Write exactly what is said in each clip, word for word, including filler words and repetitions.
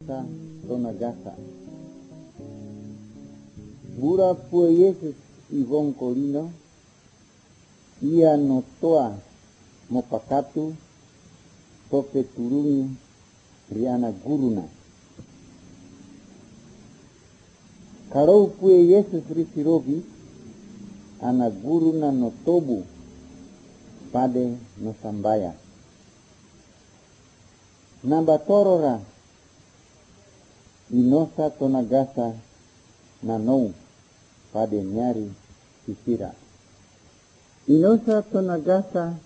Inosa Tonagasa. Bura pue Yesus Ivon Colino, ia notoa mopakatu, tope turungi riana guruna. Karau pue Yesus risirogi, ana guruna notobu, pade no sambaya. Nabatorora Inosa Tonagasa nanou pade nyari sisira. Inosa Tonagasa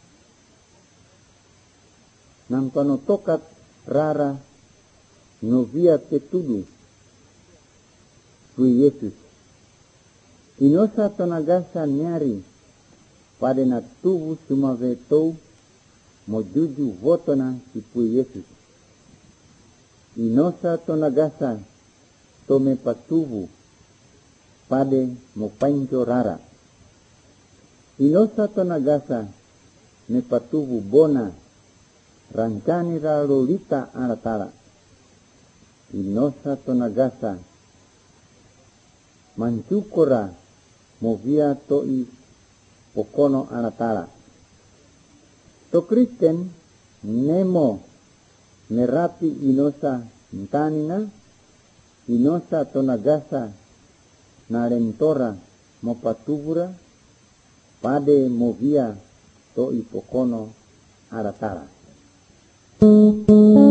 nampanotokat rara novia tetudu pui Yesus. Inosa Tonagasa nyari pade na tubu sumavetou mojuju votona si pui Yesus. Inosa Tonagasa tome patubu pade mopanco rara. Inosa Tonagasa me patubu bona rancani ralolita aratala. Inosa Tonagasa mancukora movia toi pokono aratala. To Kristen nemo merapi Inosa ntanina, Inosa Tonagasa narentora mopatubura pade movia to ipokono aratara.